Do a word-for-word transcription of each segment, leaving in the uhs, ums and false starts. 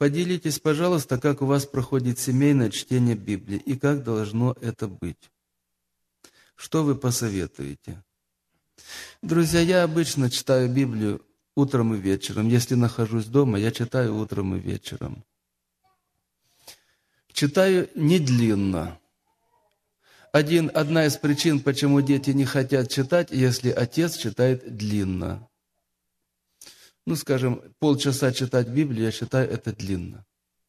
Поделитесь, пожалуйста, как у вас проходит семейное чтение Библии и как должно это быть. Что вы посоветуете? Друзья, я обычно читаю Библию утром и вечером. Если нахожусь дома, я читаю утром и вечером. Читаю не длинно. Один, одна из причин, почему дети не хотят читать, если отец читает длинно. Ну, скажем, полчаса читать Библию, я считаю, это длинно.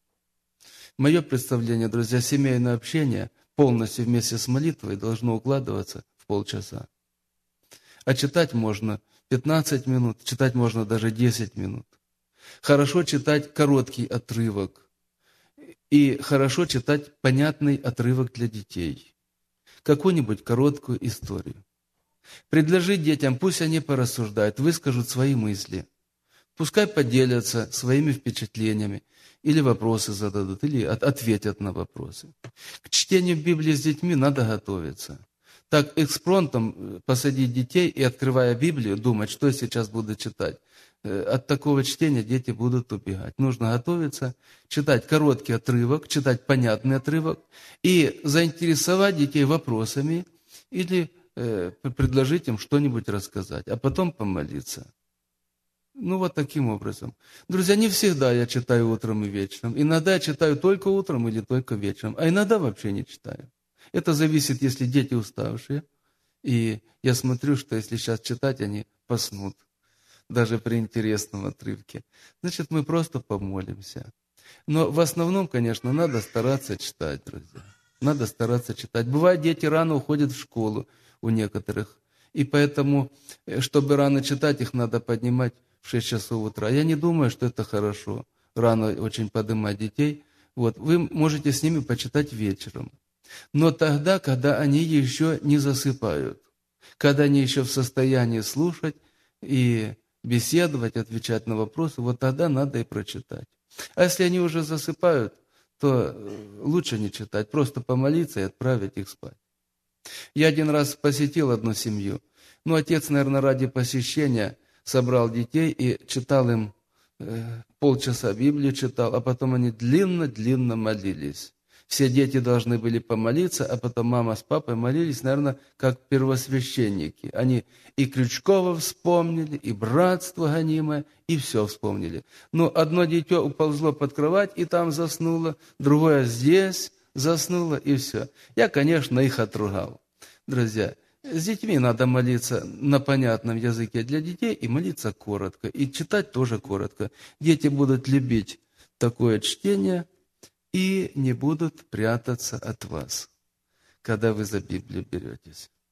Мое представление, друзья, семейное общение полностью вместе с молитвой должно укладываться в полчаса. А читать можно пятнадцать минут, читать можно даже десять минут. Хорошо читать короткий отрывок. И хорошо читать понятный отрывок для детей. Какую-нибудь короткую историю. Предложить детям, пусть они порассуждают, выскажут свои мысли. Пускай поделятся своими впечатлениями, или вопросы зададут, или ответят на вопросы. К чтению Библии с детьми надо готовиться. Так экспромтом посадить детей и, открывая Библию, думать, что я сейчас буду читать. От такого чтения дети будут убегать. Нужно готовиться, читать короткий отрывок, читать понятный отрывок и заинтересовать детей вопросами или э, предложить им что-нибудь рассказать, а потом помолиться. Ну, вот таким образом. Друзья, не всегда я читаю утром и вечером. Иногда я читаю только утром или только вечером, а иногда вообще не читаю. Это зависит, если дети уставшие. И я смотрю, что если сейчас читать, они поснут. Даже при интересном отрывке. Значит, мы просто помолимся. Но в основном, конечно, надо стараться читать, друзья. Надо стараться читать. Бывает, дети рано уходят в школу у некоторых. И поэтому, чтобы рано читать, их надо поднимать в шесть часов утра. Я не думаю, что это хорошо. Рано очень поднимать детей. Вот. Вы можете с ними почитать вечером. Но тогда, когда они еще не засыпают. Когда они еще в состоянии слушать и беседовать, отвечать на вопросы, вот тогда надо и прочитать. А если они уже засыпают, то лучше не читать, просто помолиться и отправить их спать. Я один раз посетил одну семью. Ну, отец, наверное, ради посещения собрал детей и читал им э, полчаса Библию читал, а потом они длинно-длинно молились. Все дети должны были помолиться, а потом мама с папой молились, наверное, как первосвященники. Они и Крючкова вспомнили, и братство гонимое, и все вспомнили. Но одно дитё уползло под кровать и там заснуло, другое здесь заснуло, и все. Я, конечно, их отругал. Друзья, с детьми надо молиться на понятном языке для детей и молиться коротко, и читать тоже коротко. Дети будут любить такое чтение и не будут прятаться от вас, когда вы за Библию беретесь.